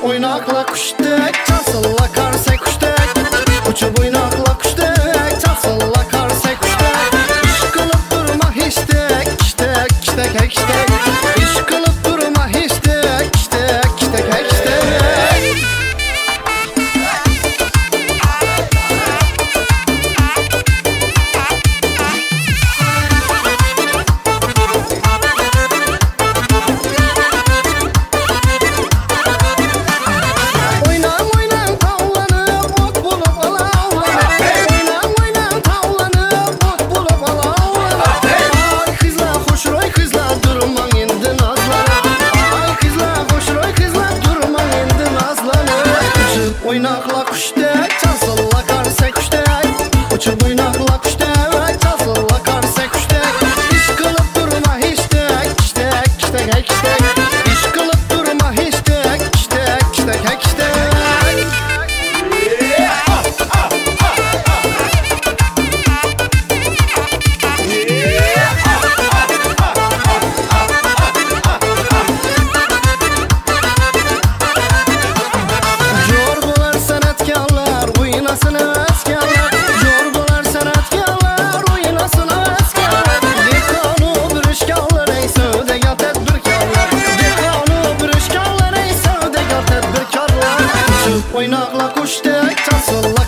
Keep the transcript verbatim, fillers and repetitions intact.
Oynaqla quşdek, çalsınla karse quşdek. Uçub oynaqla quşdek, çalsınla karse quşdek. İş qılıb durma hiçdek, kişdek, kişdek, həkşdek. İş qılıb durma hiçdek, kişdek, kişdek, həkşdek. Oynaqla quşdek, çalsınla karse quşdek. Uçub oynaqla quşdek, çalsınla karse quşdek. İş qılıb durma hiçdek, kişdek, kişdek, həkşdek. İş qılıb durma hiçdek, kişdek, kişdek, həkşdek. Oynaqla quşdek, çalsınla